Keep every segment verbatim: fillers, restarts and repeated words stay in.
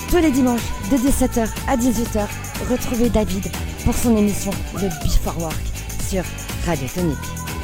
Tous les dimanches, de dix-sept heures à dix-huit heures, retrouvez David pour son émission The Before Work sur Radio Tonique.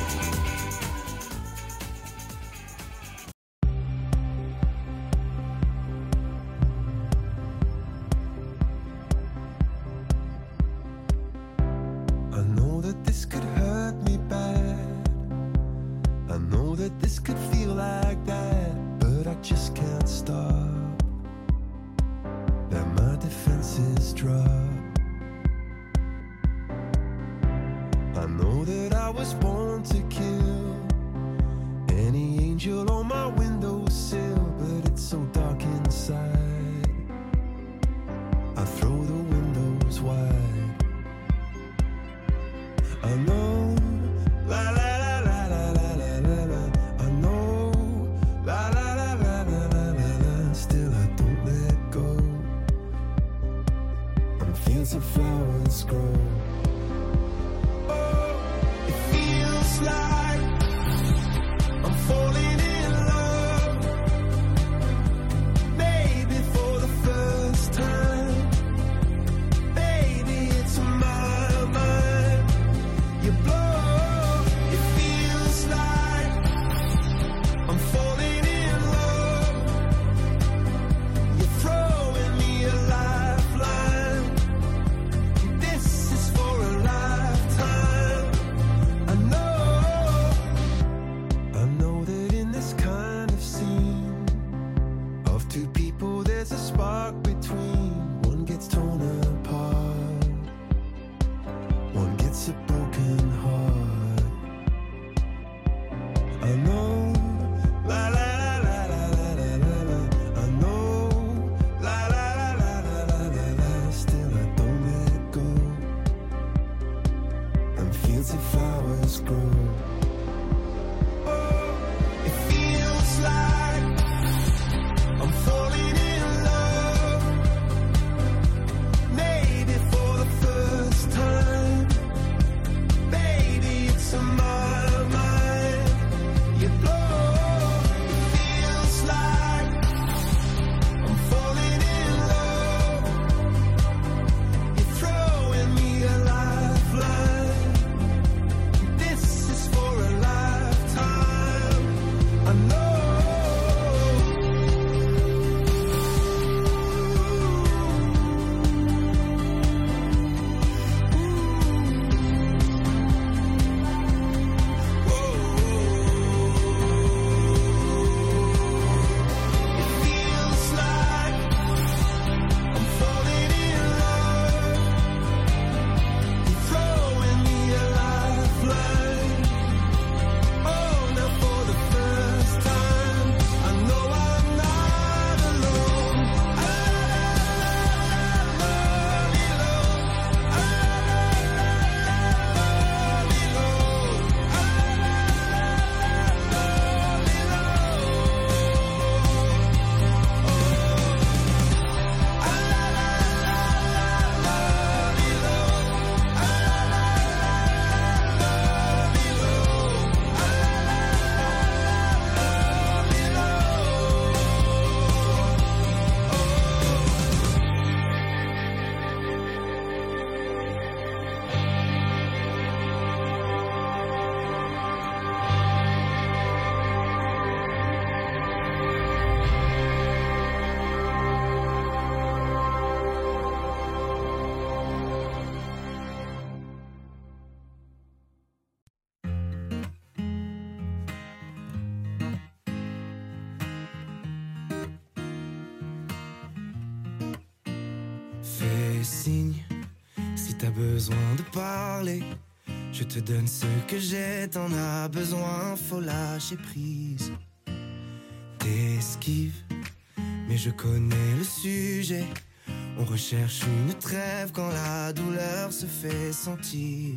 Signe, si t'as besoin de parler, je te donne ce que j'ai, t'en as besoin, faut lâcher prise. T'esquives, mais je connais le sujet. On recherche une trêve quand la douleur se fait sentir.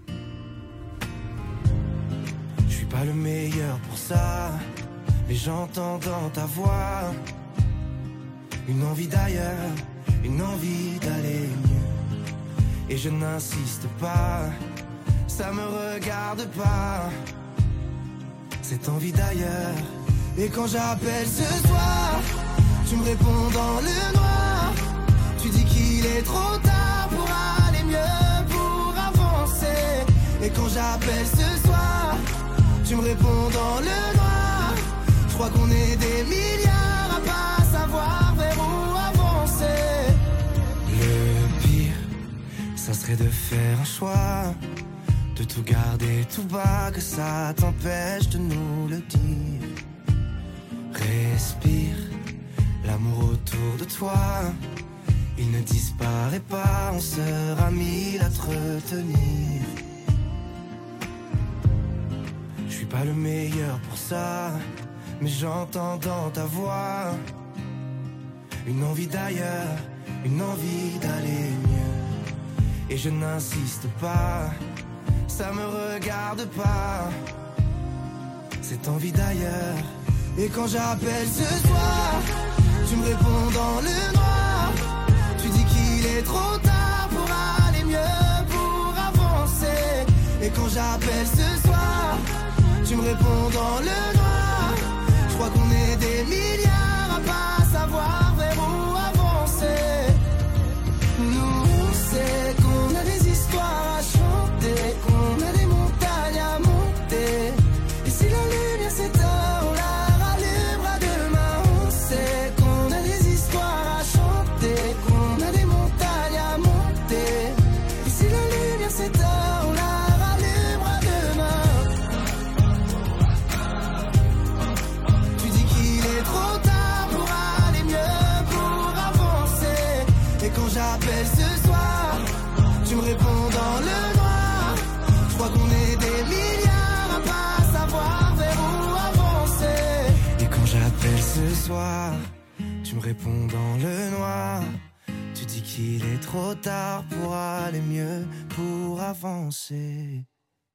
Je suis pas le meilleur pour ça, mais j'entends dans ta voix une envie d'ailleurs, une envie d'aller mieux. Et je n'insiste pas, ça me regarde pas, cette envie d'ailleurs. Et quand j'appelle ce soir, tu me réponds dans le noir. réponds dans le noir. Je crois qu'on est des milliards à pas savoir vers où avancer. Le pire, ça serait de faire un choix, de tout garder tout bas, que ça t'empêche de nous le dire. Respire, l'amour autour de toi, il ne disparaît pas, on sera mille à te retenir. Je suis pas le meilleur pour ça, mais j'entends dans ta voix une envie d'ailleurs, une envie d'aller mieux. Et je n'insiste pas, ça me regarde pas, cette envie d'ailleurs. Et quand j'appelle ce soir, tu me réponds dans le noir. Tu dis qu'il est trop tard pour aller mieux, pour avancer. Et quand j'appelle ce soir, tu me réponds dans le noir. Je crois qu'on est des milliards à pas savoir vers où avancer. Nous on sait qu'on a des histoires à chanter, qu'on a des montagnes à monter. Et si la lumière s'éteint, on la rallumera demain. On sait qu'on a des histoires à chanter, qu'on a des montagnes à monter. Et si la lumière s'éteint, on la rallumera demain. Tu dis qu'il est trop tard pour aller mieux, pour avancer. Et quand j'appelle ce soir, tu me réponds dans le noir. Je crois qu'on est des milliards à pas savoir vers où avancer. Et quand j'appelle ce soir, tu me réponds dans le noir. Tu dis qu'il est trop tard pour aller mieux, pour avancer.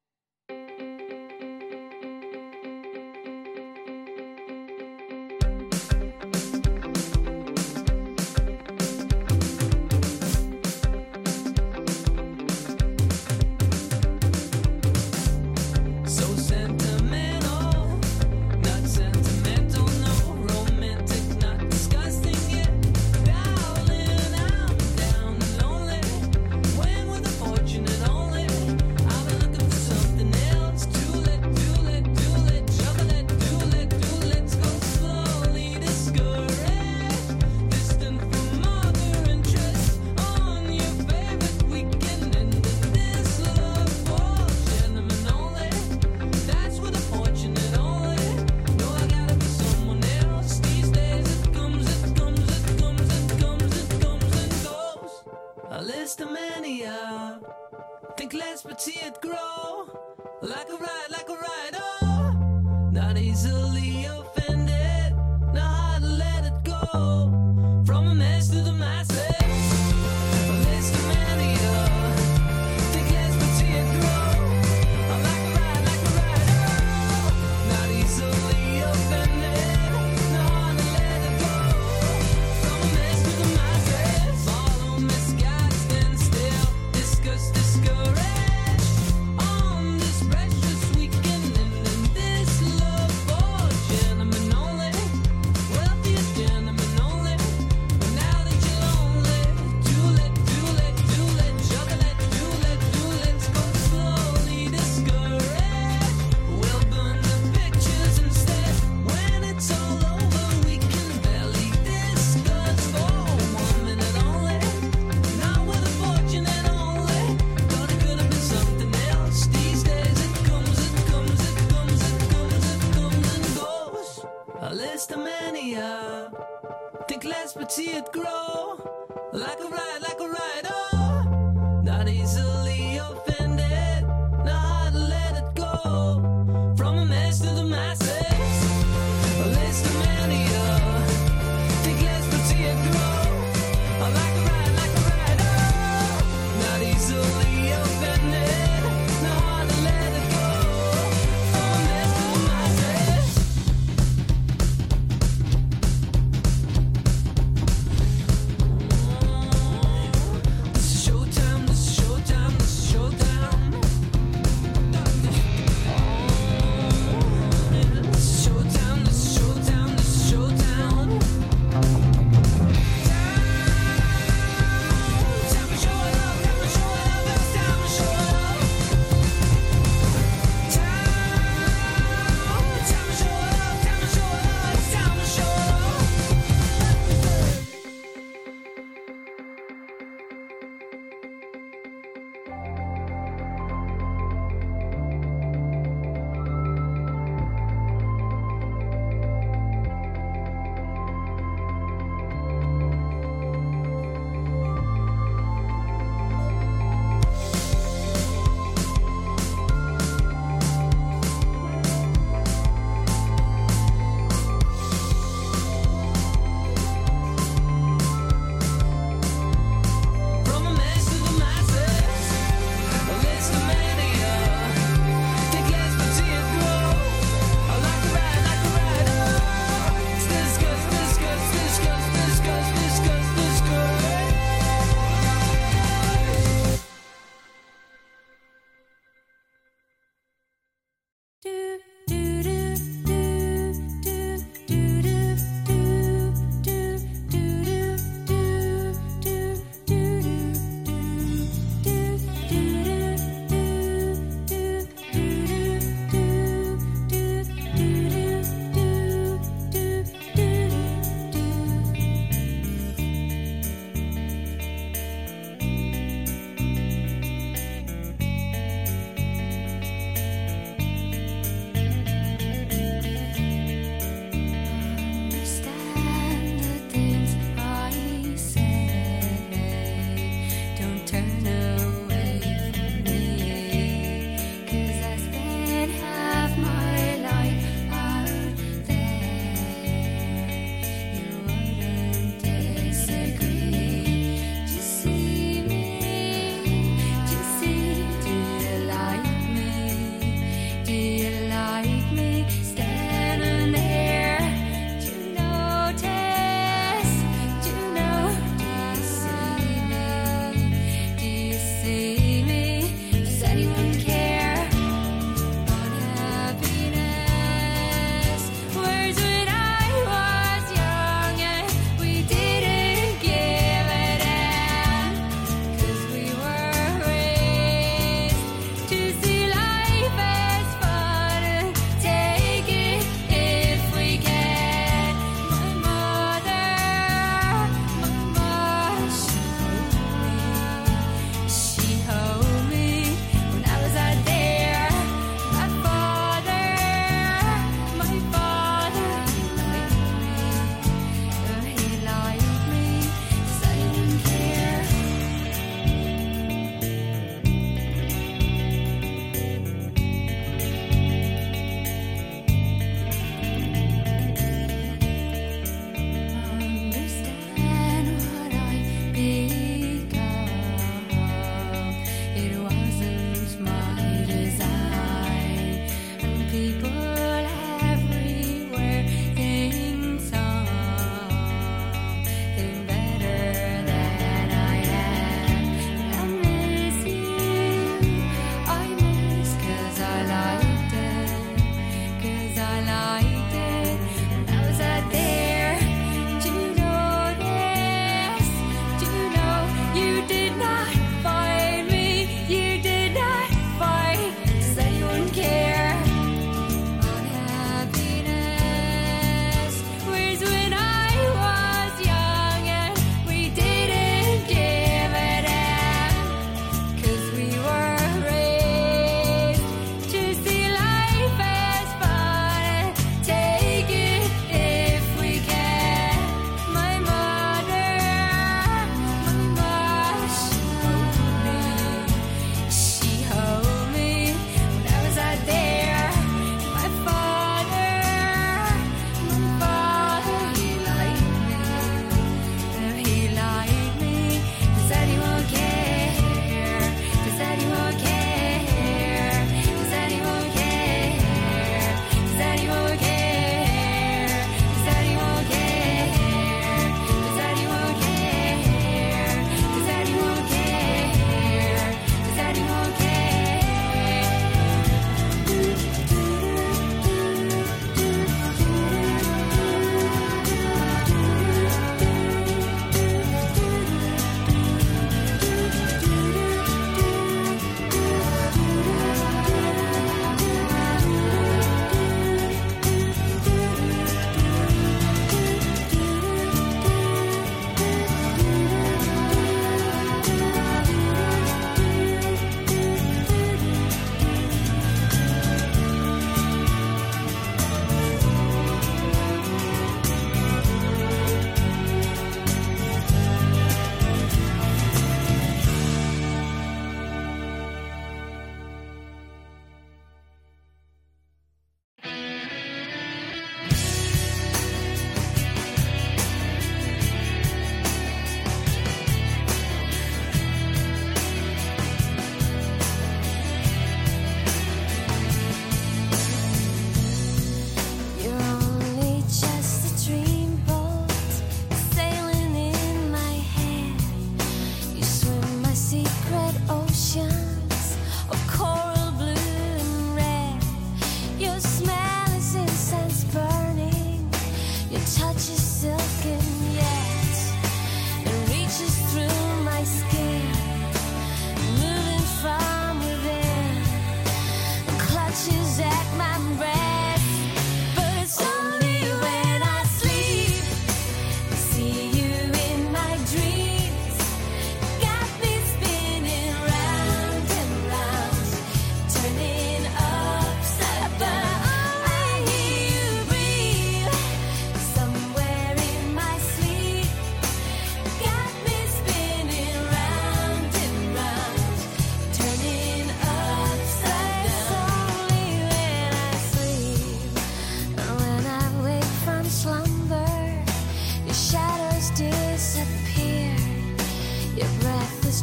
So sentimental, not sentimental, no, romantic, not disgusting yet. Darling, I'm down and lonely, when with a fortune and only. I've been looking for something else. Too late, too late, too late, chocolate, too late, too late. Go slowly, discouraged, distant from other interests. On your favorite weekend, and this love for gentlemen only. That's with a fortune and only. No, I gotta be someone else. These days it comes, it comes, it comes, it comes, it comes and goes. A list of mania. Think less but see it grow. Like a ride, like a ride, oh. Not easily offended. Know how to let it go. From a mess to the masses. A list of mania. Think less but see it grow. Like a ride, like a ride, oh. Not easily offended. Know how to let it go. From a mess to the masses. Follow misguided, stand still. Discuss, discouraged. On this precious weekend, and in this love for gentlemen only. Wealthiest gentlemen only. But now that you're lonely, too late, too late, too late. Chocolate, too late, too late. Go slowly, discouraged. We'll burn the pictures instead. When it's all over, we can barely discuss for one minute only. Not with a fortune and only. Thought it could have been something else. These days it comes, it comes, it comes, it comes, it comes and goes. A list of mania. Think less but see it grow. Like a ride, like a ride, oh. Not easily offended. Know how to let it go. From a mess to the masses. A list of mania. Think less but see it grow. Like a ride, like a ride, oh. Not easily offended. Know how to let it go. From a mess to the masses. This is showtime, this is showtime, this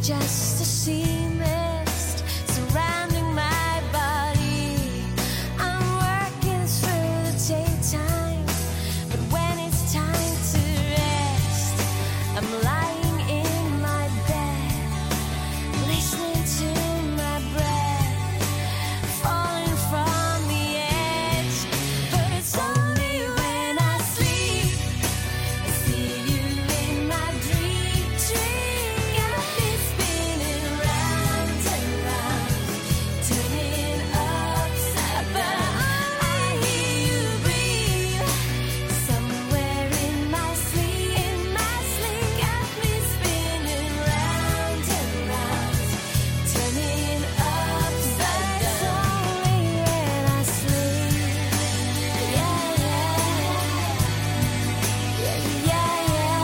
just a sea mist surrounding my body. I'm working through the daytime, but when it's time to rest, I'm lying in my bed, listening to my breath falling from the edge. But it's only when I sleep I see you in my dream. Dream got me spinning round and round, turning upside down. I hear you breathe somewhere in my sleep. In my sleep, got me spinning round and round, turning upside down. It's only when I sleep. Yeah, yeah, yeah, yeah,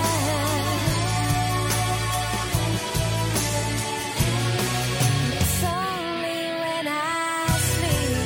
yeah. It's only when I sleep.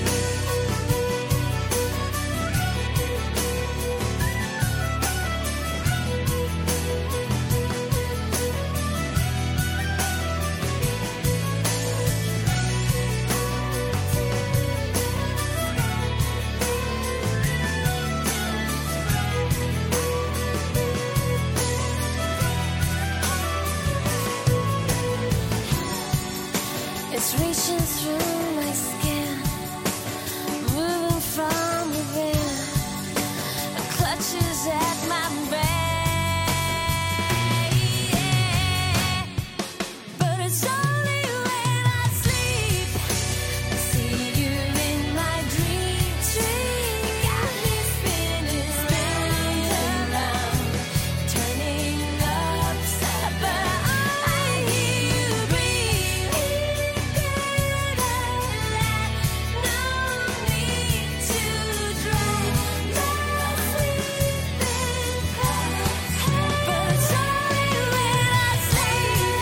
It's reaching through my skin, moving from within. It clutches at my brain. But it's only when I sleep I see you in my dream. Dream got me spinning round and round, turning upside down. I hear you breathe. No need to drown my sleeping head. But it's only when I sleep.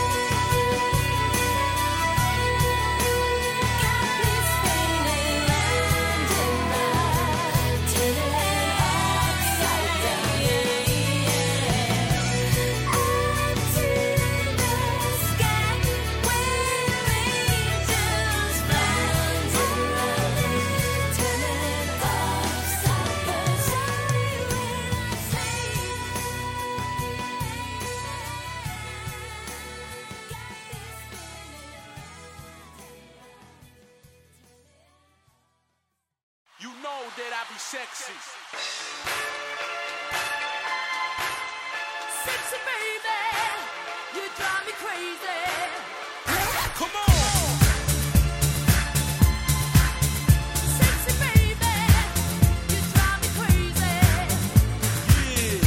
Got me spinning round and round, turning upside down. Up to the sky where angels round and round, turning upside down. It's only when I sleep. You know that I be sexy. Sexy baby, you drive me crazy. Come on! Sexy baby, you drive me crazy. Yeah.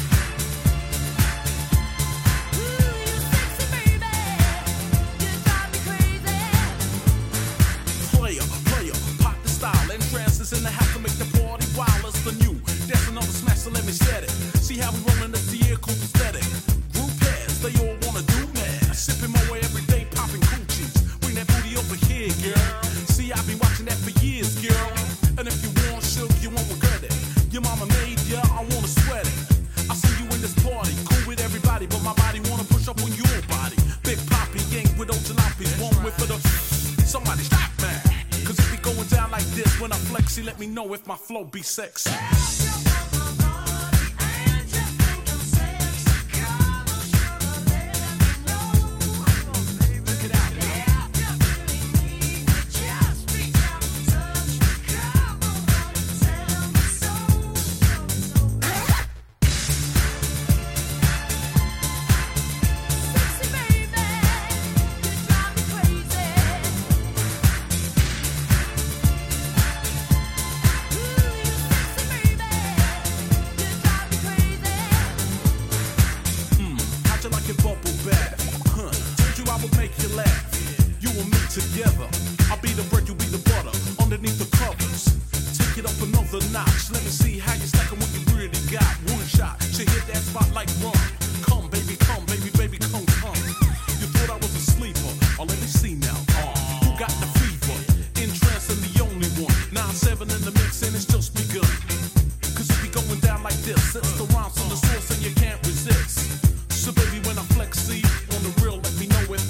Ooh, you sexy baby, you drive me crazy. Player, player, pop the style. Entrances in the house to make the party wild as the new. That's another smash, so let me set it. See how we rollin' the vehicle aesthetic. Group heads, they all wanna do mad. Sipping my way every day, popping coochies. Bring that booty over here, girl. See, I've been watching that for years, girl. And if you want shook, you won't regret it. Your mama made ya, I wanna sweat it. I see you in this party, cool with everybody, but my body wanna push up on your body. Big Poppy, gang with old jalopies, one with for the. Somebody stop, man. Cause if it going down like this, when I flex, you let me know if my flow be sexy. Check it out. Sexy baby, you drive me crazy. Ooh, you sexy baby, you drive me crazy. Hmm, how'd you like it bubble bath? Huh, told you I would make you laugh. You and me together. I'll be the bread, you be the butter. Underneath the covers. Take it up another notch. Let me see how you stack 'em what you really got. One shot, she hit that spot like rum. Come, baby, come, baby, baby, come, come. You thought I was a sleeper. Oh, let me see now. Uh, who got the fever? Entrance and the only one. nine seven in the mix and it's just begun. Cause it be going down like this. It's the rhymes from the source and you can't resist. So baby, when I flex, see, on the real, let me know if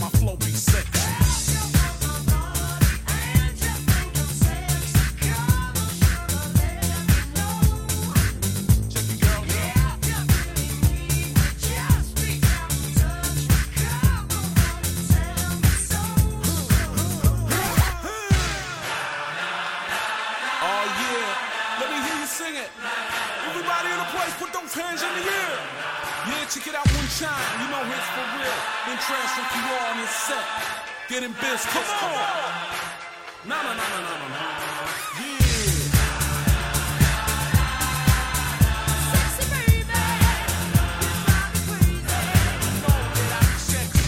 You know hits for real. Then transfer to you on his set. Getting biz, come on. No, no, no, no, no, no, no. Yeah. Sexy baby, you drive me crazy. No, get out sexy.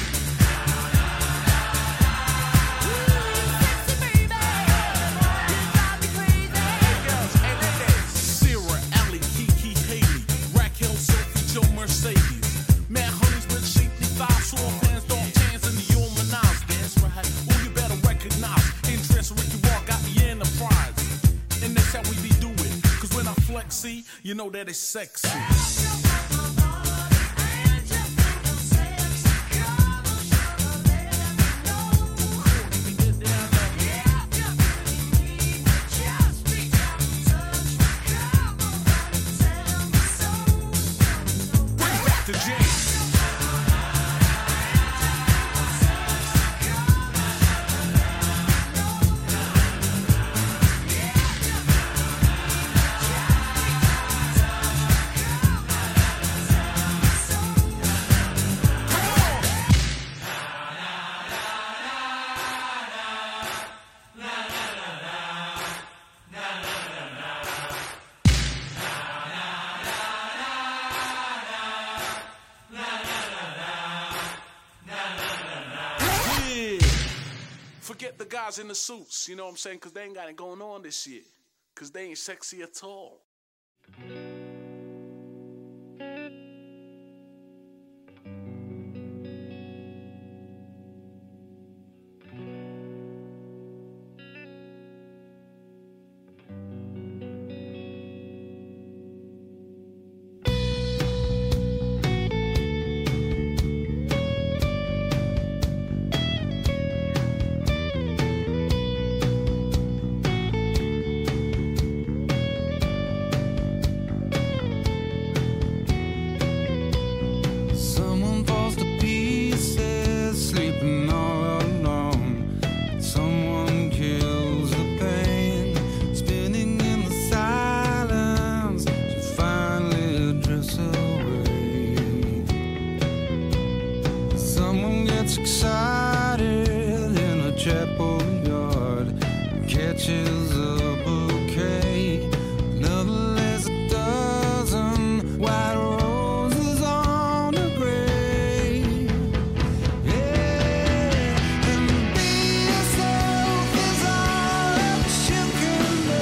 Sexy baby, you drive me crazy. Hey girls, hey ladies. Sarah, Allie, Kiki, Haley, Raquel, Sophie, Joe, Mercedes. Mad honeys with shapely thighs, soft hands, dark tans, and the humanize. That's right. Oh, you better recognize. Interest Ricky Walk got me in the prize. And that's how we be doing. Cause when I flexy, you know that it's sexy. Bring back the James. Yeah. Forget the guys in the suits, you know what I'm saying? Cause they ain't got it going on this year. Cause they ain't sexy at all. Someone falls to pieces, sleeping all alone. Someone kills the pain, spinning in the silence. She finally drifts away. Someone gets excited in a chapel yard, catches a bouquet. Another lays a dozen white roses on the grave. Yeah, and be yourself is all that you can do.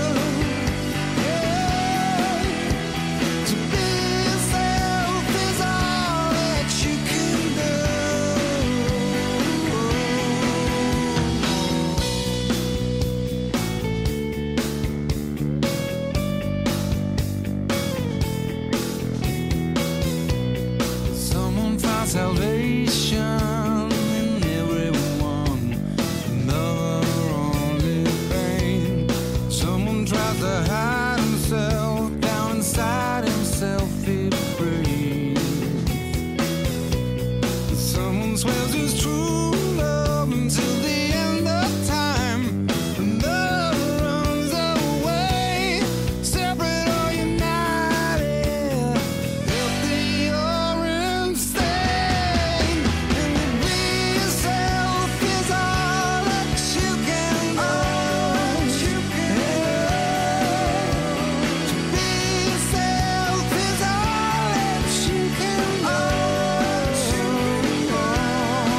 Yeah, to be yourself is all that you can do. Someone finds salvation in everyone, another only pain. Someone tries to hide himself down inside himself, he breathes. Someone swears his true love until the end of time. Another runs away, separate or united, healthy or insane. And to be yourself is all that you can do. To be yourself is all that you can do.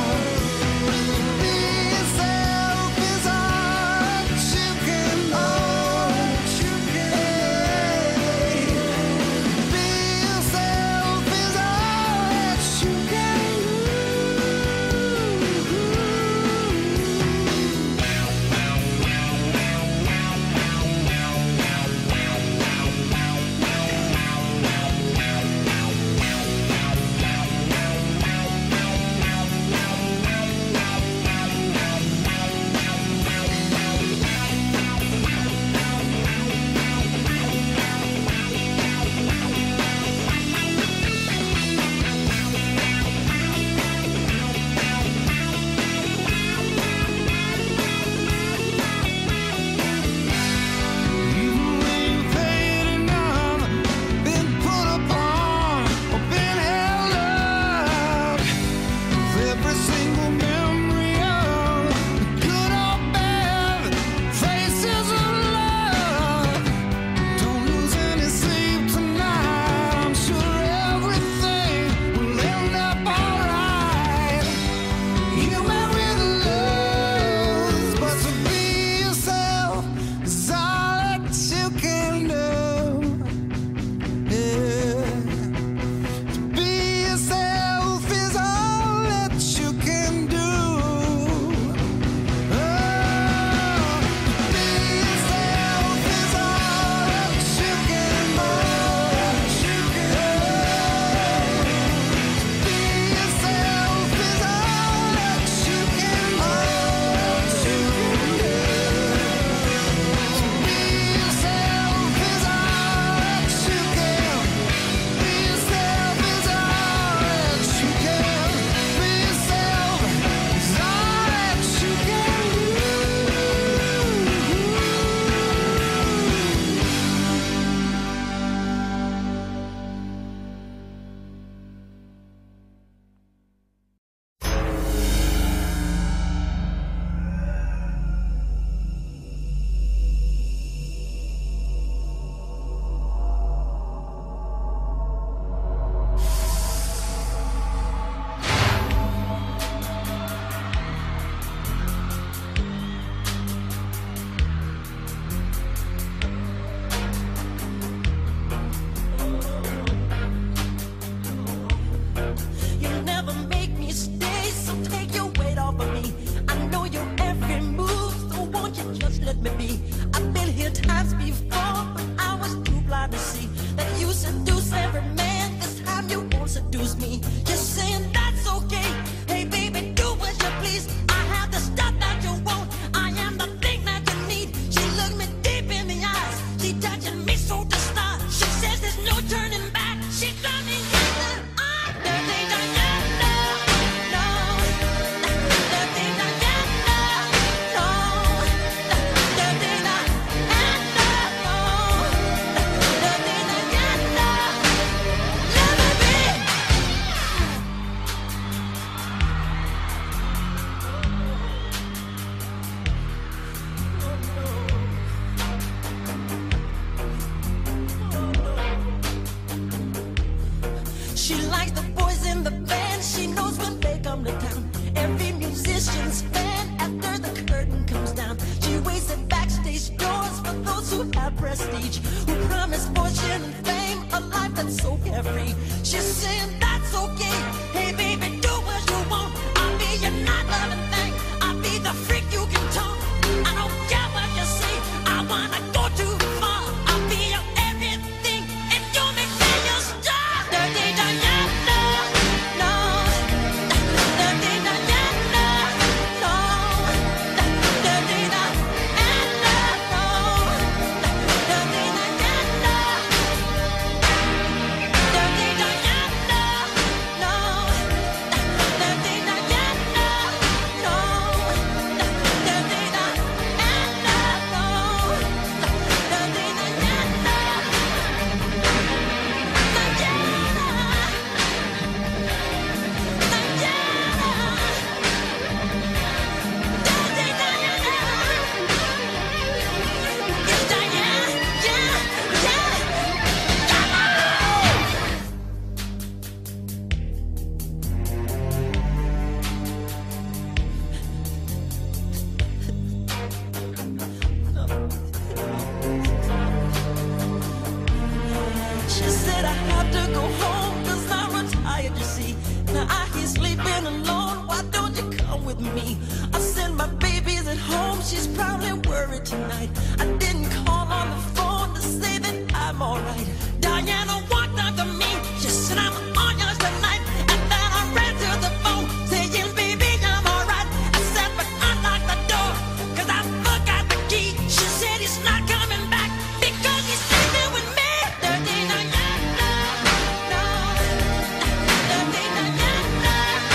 with me. I said my baby's at home, she's probably worried tonight. I didn't call on the phone to say that I'm alright. Diana walked up to me, she said I'm on yours tonight. And then I ran to the phone, saying baby I'm alright. I said but unlock the door, cause I forgot the key. She said he's not coming back, because he's sleeping with me. Dirty Diana, no. Dirty Diana, no.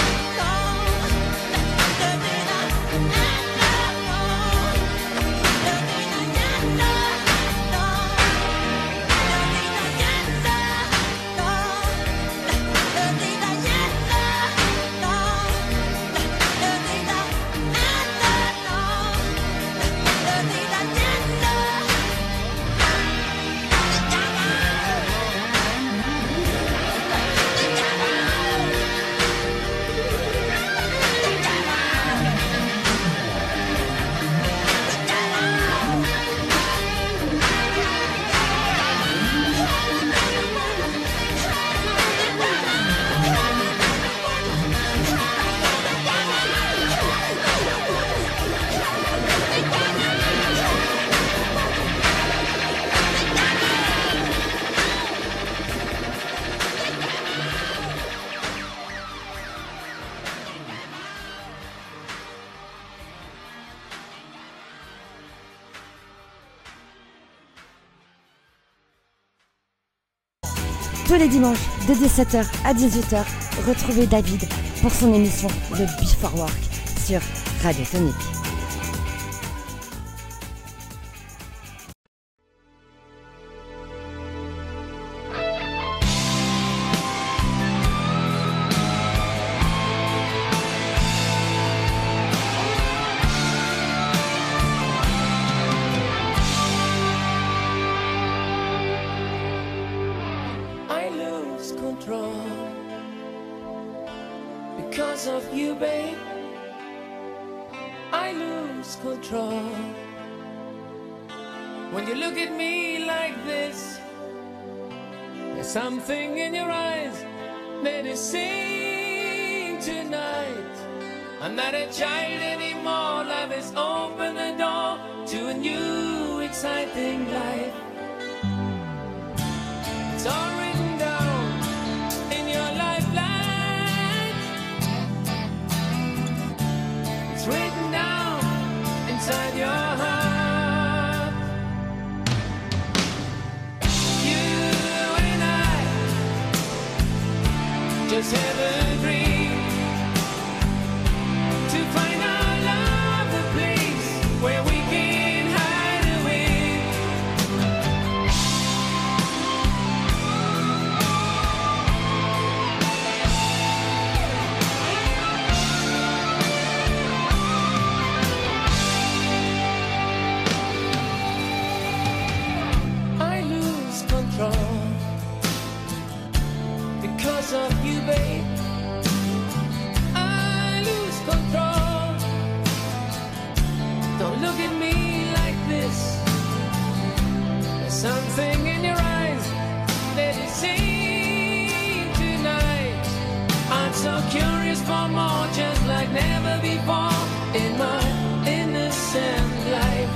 Dirty Diana, no. Dirty Diana, no. Tous les dimanches de dix-sept heures à dix-huit heures, retrouvez David pour son émission The Before Work sur Radio Tonique. I lose control because of you, babe. I lose control when you look at me like this. There's something in your eyes that is saying tonight, I'm not a child anymore. Love has opened the door to a new exciting life. It's all written down in your lifeline. It's written down inside your heart. You and I just have a dream to find our love, the place where we can hide away. I lose control because of you, babe. I lose control. Don't look at me like this. There's something in your eyes that is saying tonight, I'm so curious for more, just like never before in my innocent life.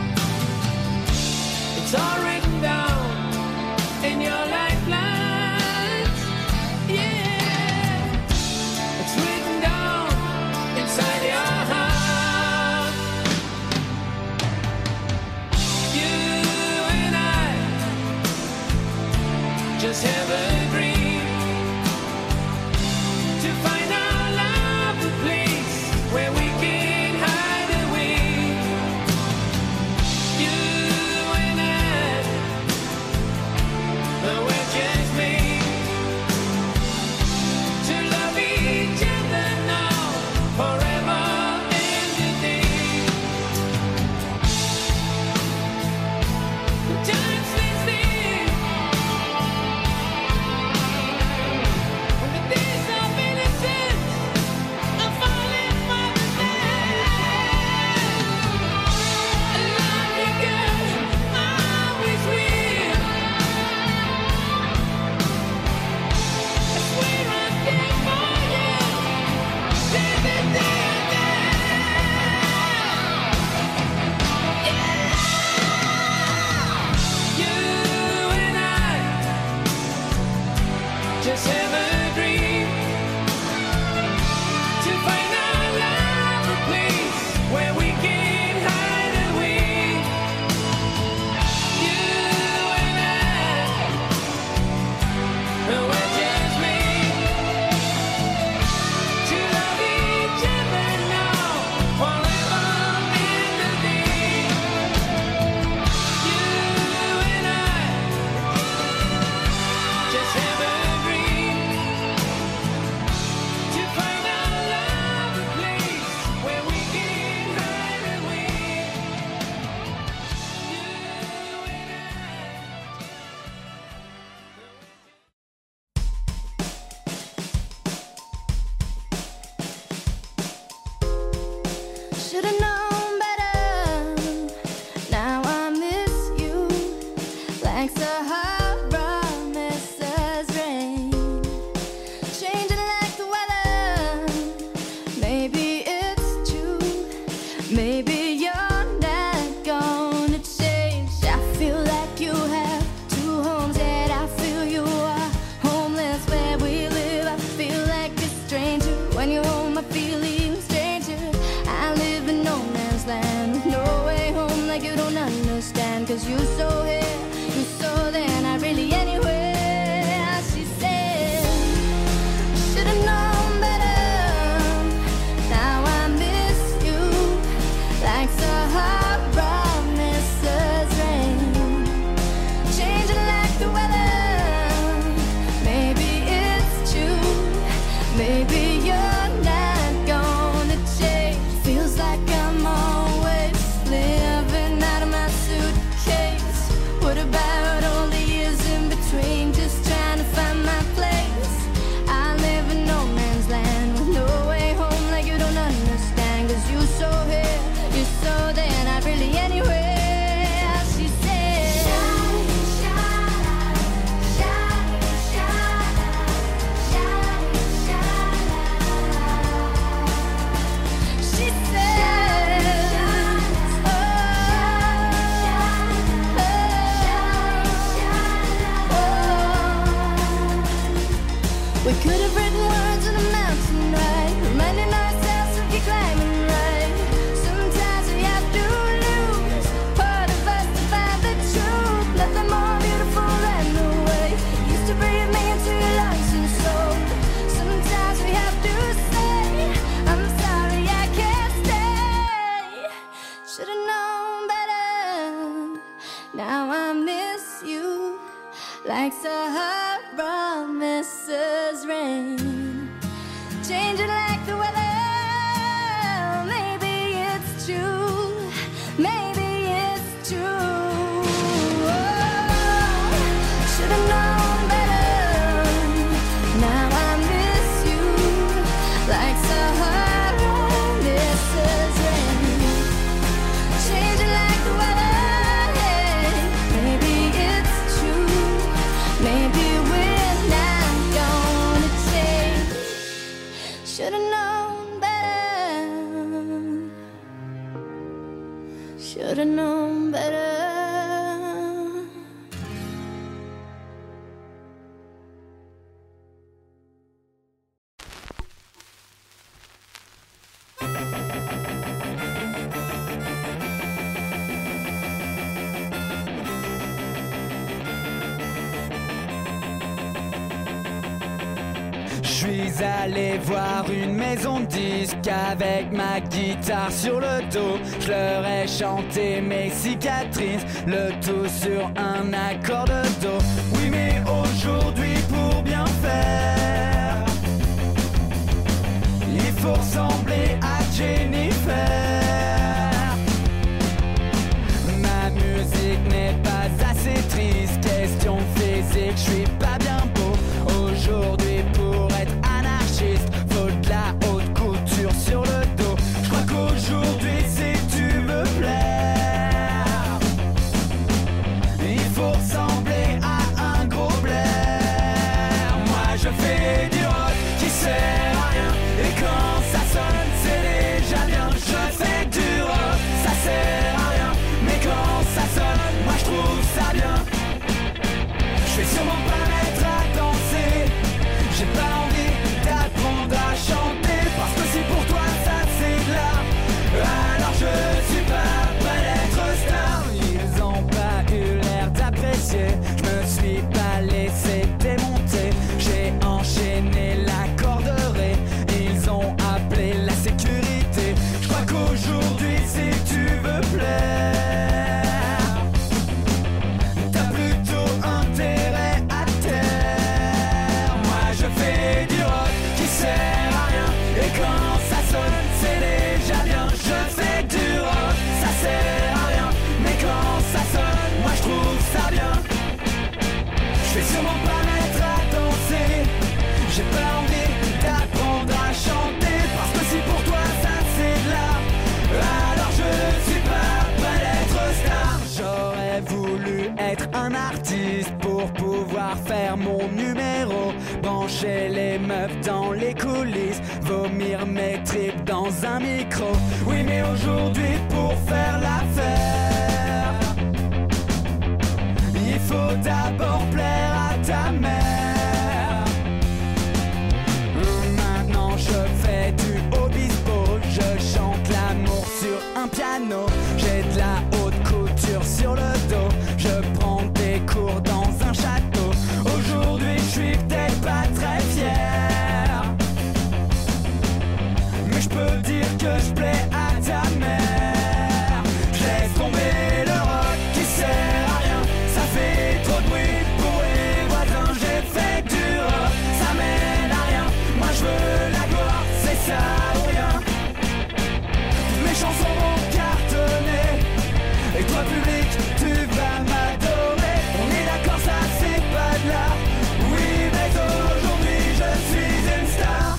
It's all written down in your lifelines. Yeah, it's written down inside your heart. You and I just have a dream to find our love, the place where we can hide away. You and I When you're home, I feel even stranger. I live in no man's land with no way home, like you don't understand. Cause you're so here, you're so there, not really anywhere. She said, should've known better. Now I miss you like Sahara misses rain, changing like the weather. Maybe it's true, maybe you're not gonna change. Feels like I'm always living out of my suitcase. What about all the years in between, just trying to find my place? I live in no man's land with no way home, like you don't understand. Cause you're so here, you're so there, not really anywhere. She said, shine, shine, shine, shine, shine, shine. She said, oh, oh, we could have written words on a mountain, right? Reminding ourselves to keep climbing, right? Sometimes we have to lose part of us to find the truth. Nothing more beautiful than the way you used to breathe me into your lungs and soul. Sometimes we have to say, I'm sorry, I can't stay. Should've known better. Now I miss you like Sahara misses rain, changing like the weather. Maybe it's true, maybe it's true. Oh, should've known better. Now I miss you like Sahara misses rain, changing like the weather. Maybe it's true, maybe we're not gonna change. Should've known better. Should've known better. Je suis allé voir une maison de disques avec ma guitare sur le dos. Je leur ai chanté mes cicatrices, le tout sur un accord de do. Oui, mais aujourd'hui pour bien faire, il faut ressembler à Jennifer. Ma musique n'est pas assez triste, question physique, je suis pas bien beau. Aujourd'hui pour être anarchiste, faut de la haute couture sur le dos. Je crois qu'aujourd'hui si tu veux plaire, il faut ressembler à un gros blaire. Moi je fais du rock qui sert à rien, et quand ça sonne c'est déjà bien. Je fais du rock, ça sert à rien, mais quand ça sonne, moi je trouve ça bien. Je vais sûrement pas mettre à danser, j'ai pas envie d'apprendre à chanter, parce que si pour toi ça c'est de l'art, alors je suis pas prêt d'être star. Ils ont pas eu l'air d'apprécier, je me suis pas laissé démonter. J'ai enchaîné la corderie, ils ont appelé la sécurité. Je crois qu'aujourd'hui si tu veux plaire, t'as plutôt intérêt à taire. Moi je fais du rock qui sert à rien, et quand ça sonne c'est déjà bien. Je fais du rock, ça sert à rien, mais quand ça sonne, moi je trouve ça bien. Je vais sûrement pas mettre à danser, j'ai pas envie d'apprendre à chanter, parce que si pour toi ça c'est de l'art, alors je suis pas prêt d'être star. J'aurais voulu être un artiste pour pouvoir faire mon numéro, brancher les meufs dans les coulisses, vomir mes tripes dans un micro. Oui mais aujourd'hui pour faire l'affaire, il faut d'abord plaire à ta mère. Maintenant je fais un piano. J'ai de la haute couture sur le dos. Je prends des cours dans un château. Aujourd'hui je suis peut-être pas très fier, mais je peux dire que je plais à ta mère. J'ai tombé le rock qui sert à rien. Ça fait trop de bruit pour les voisins. J'ai fait du rock, ça mène à rien. Moi je veux la gloire, c'est ça ou rien. Mes chansons vont cartonner et toi public tu vas m'adorer. On est d'accord, ça c'est pas de l'art. Oui mais aujourd'hui je suis une star.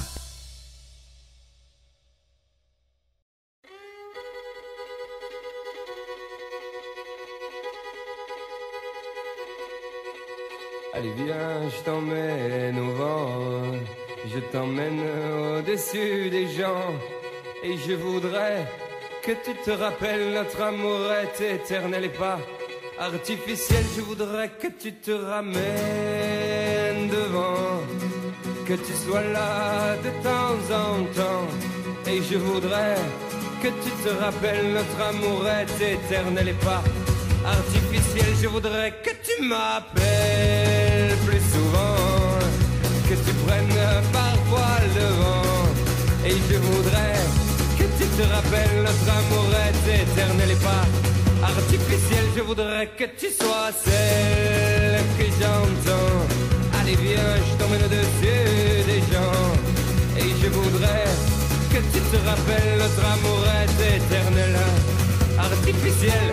Allez viens, je t'emmène au vent, je t'emmène au-dessus des gens. Et je voudrais que tu te rappelles, notre amour est éternel et pas artificiel. Je voudrais que tu te ramènes devant, que tu sois là de temps en temps. Et je voudrais que tu te rappelles, notre amour est éternel et pas artificiel. Je voudrais que tu m'appelles plus souvent, que tu prennes parfois le vent. Et je voudrais que tu te rappelles, notre amour est éternel et pas artificiel. Je voudrais que tu sois celle que j'entends. Allez viens, je t'emmène au-dessus des gens. Et je voudrais que tu te rappelles, notre amour est éternel, artificiel.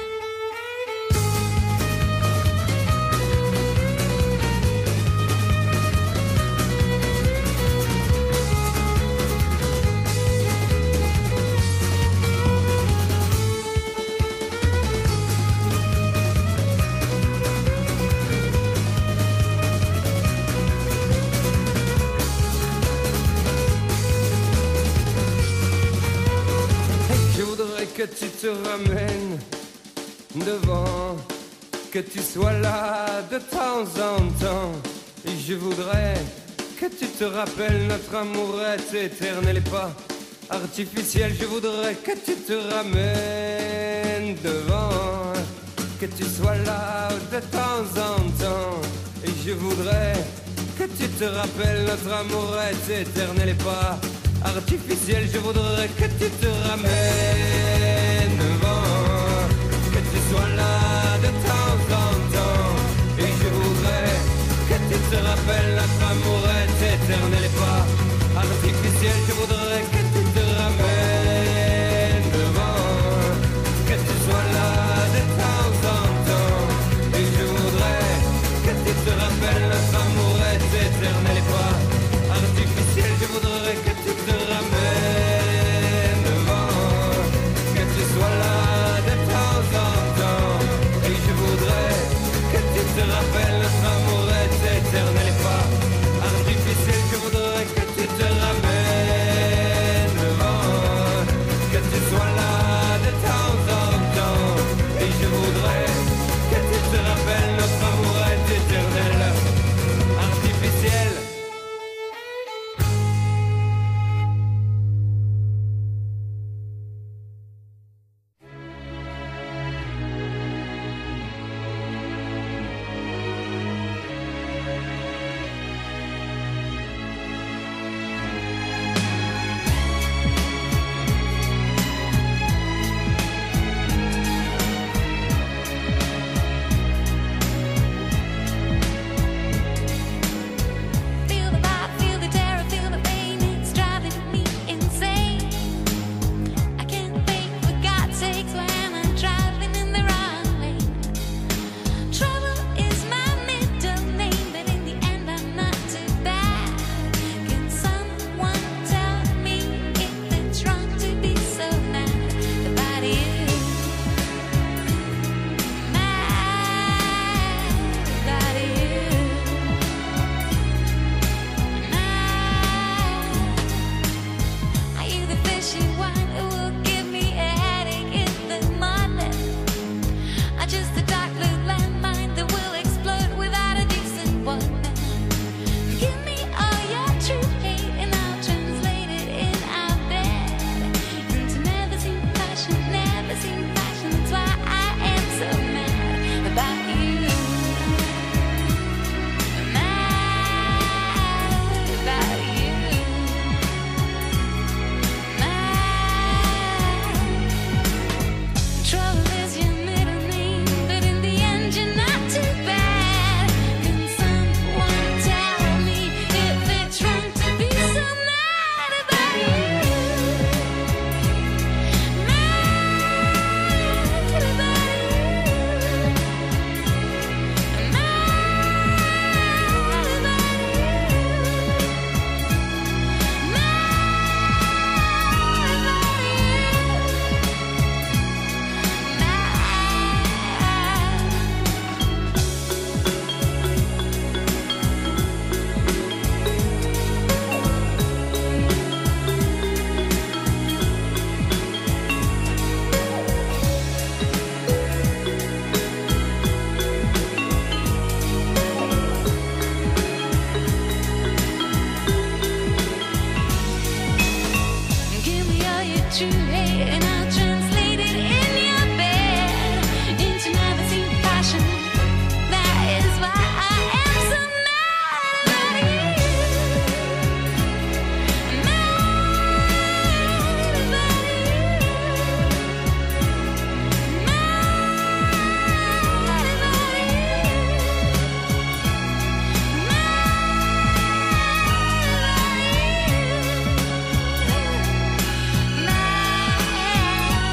Que tu te ramènes devant, que tu sois là de temps en temps. Et je voudrais que tu te rappelles, notre amour est éternel et pas artificiel. Je voudrais que tu te ramènes devant, que tu sois là de temps en temps. Et je voudrais que tu te rappelles, notre amour est éternel et pas artificiel. Je voudrais que tu te ramènes devant, que tu sois là de temps en temps. Et je voudrais que tu te rappelles, notre amour est éternel et pas artificiel. Je voudrais que tu te ramènes devant, que tu sois là de temps en temps. Et je voudrais que tu te rappelles, notre amour est éternel et pas artificiel. Je voudrais que tu te ramènes devant, what you hate, and I'll translate it in your bed into never seen passion. That is why I am so mad about you. Mad about you. Mad about you. Mad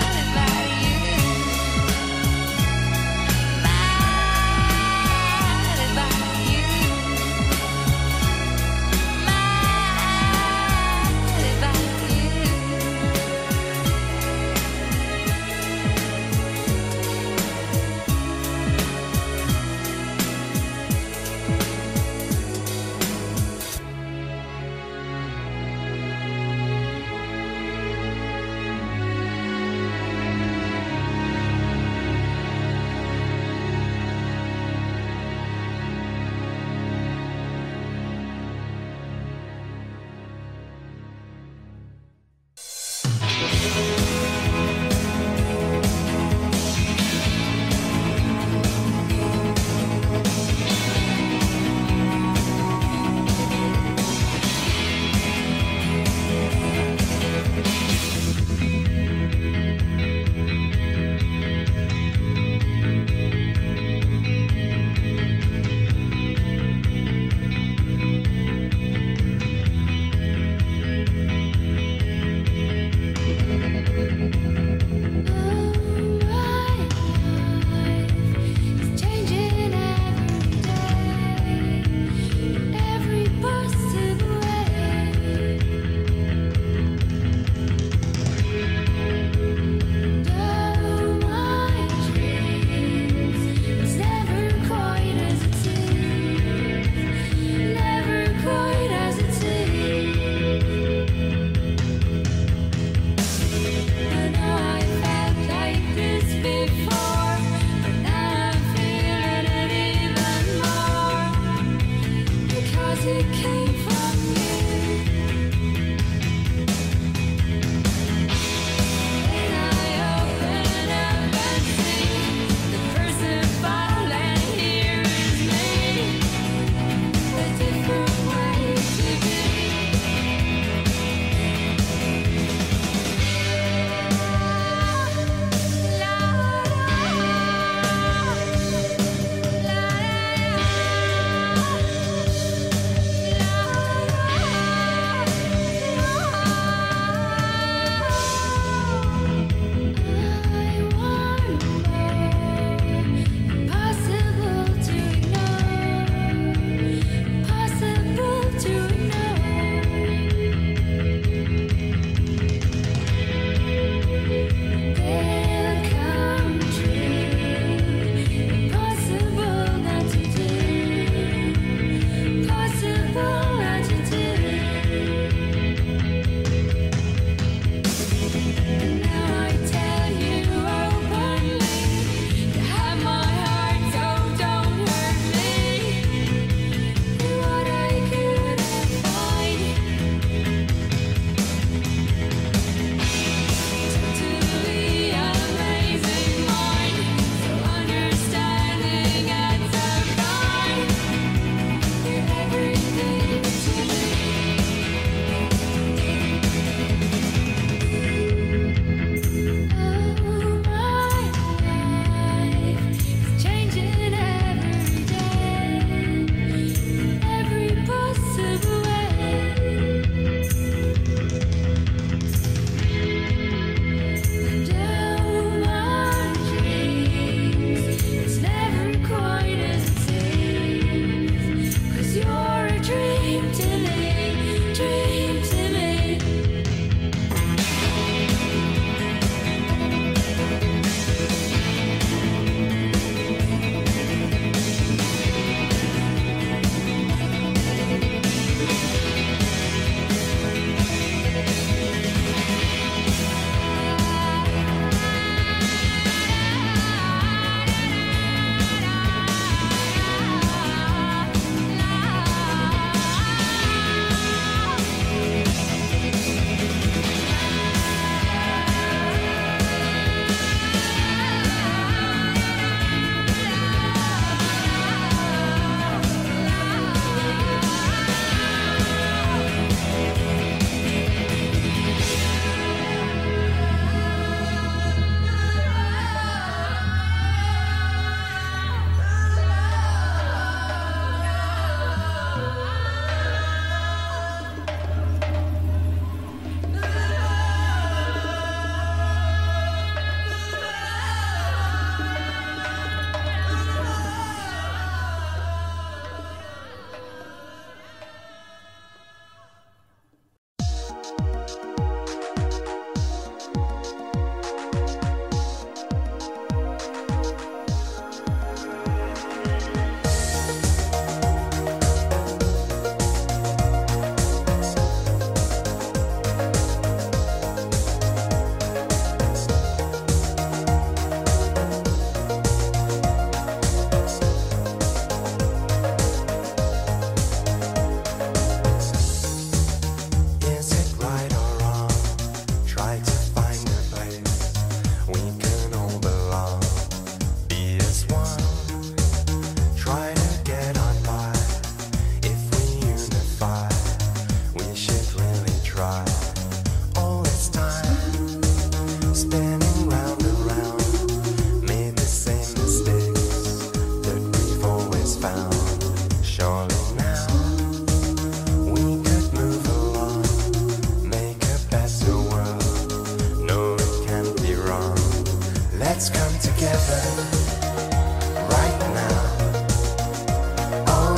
spinning round and round, made the same mistakes that we've always found. Surely now we could move along, make a better world. No, it can't be wrong. Let's come together right now. Oh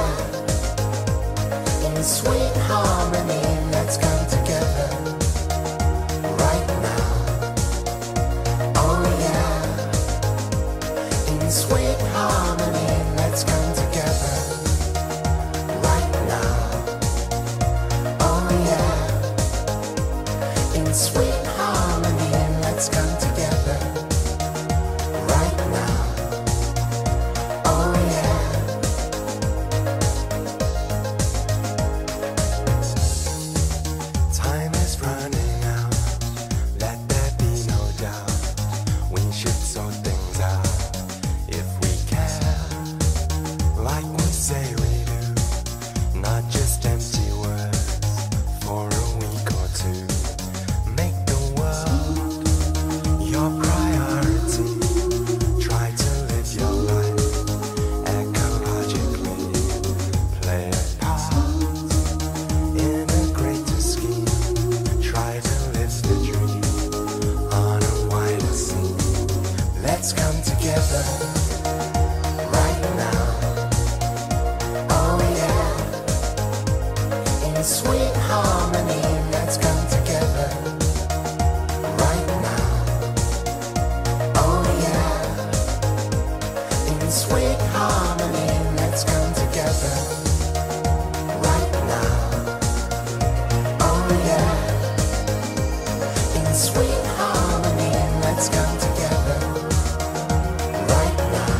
yeah, in sweet harmony. Let's come together right now. Oh yeah, in sweet harmony. Let's come together right now. Oh yeah, in sweet harmony. Let's come together right now. Oh yeah. Time is running out, let there be no doubt. We should sort things out if we care, like we say we do. Not just empty words for a week or two. Make the world your priority. Try to live your life ecologically. Play a part in a greater scheme. Try to live the dream on a wider scene. Let's come together right now. Oh yeah, in sweet harmony. Let's come together right now. Oh yeah, in sweet harmony. Let's come together right now. Oh yeah, in sweet harmony. Let's come together right now.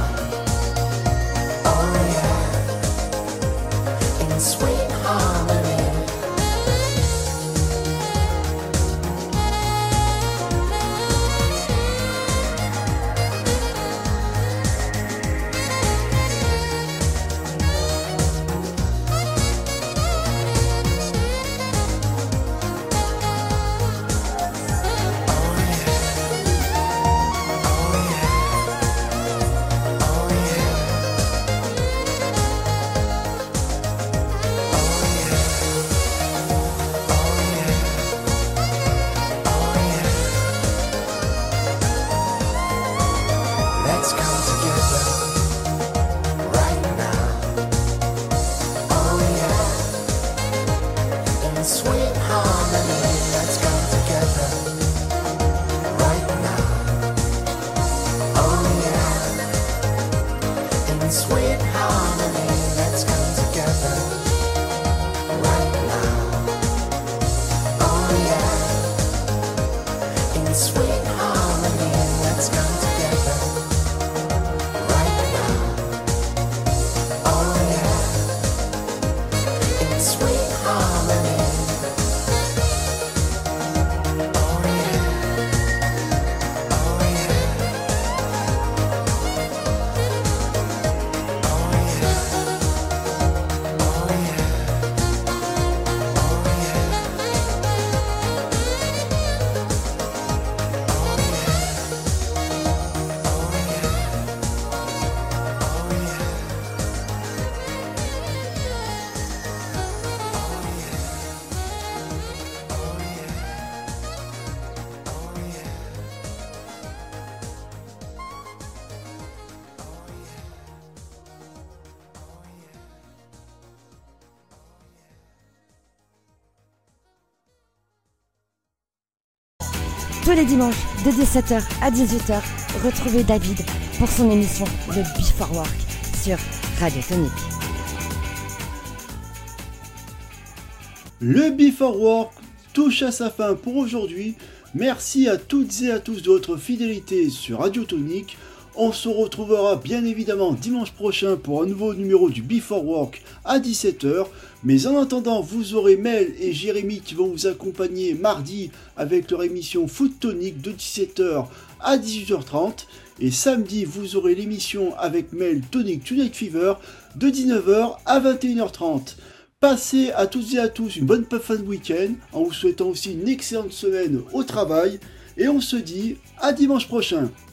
Oh yeah, in sweet harmony. Let's come together right now. Oh yeah, in sweet harmony. Let's come together right now. Oh yeah, in sweet harmony. Let's come together right now. Oh yeah, in sweet harmony. Let's come together right now. Oh yeah, in sweet harmony. Oh yeah, oh yeah, oh yeah, oh yeah, oh yeah. Tous les dimanches de dix-sept heures à dix-huit heures, retrouvez David pour son émission Le Before Work sur Radio Tonique. Le Before Work touche à sa fin pour aujourd'hui. Merci à toutes et à tous de votre fidélité sur Radio Tonique. On se retrouvera bien évidemment dimanche prochain pour un nouveau numéro du Before Work à dix-sept heures. Mais en attendant, vous aurez Mel et Jérémy qui vont vous accompagner mardi avec leur émission Foot Tonic de dix-sept heures à dix-huit heures trente. Et samedi, vous aurez l'émission avec Mel Tonic Tonight Fever de dix-neuf heures à vingt et une heures trente. Passez à toutes et à tous une bonne fin de week-end en vous souhaitant aussi une excellente semaine au travail. et on se dit à dimanche prochain.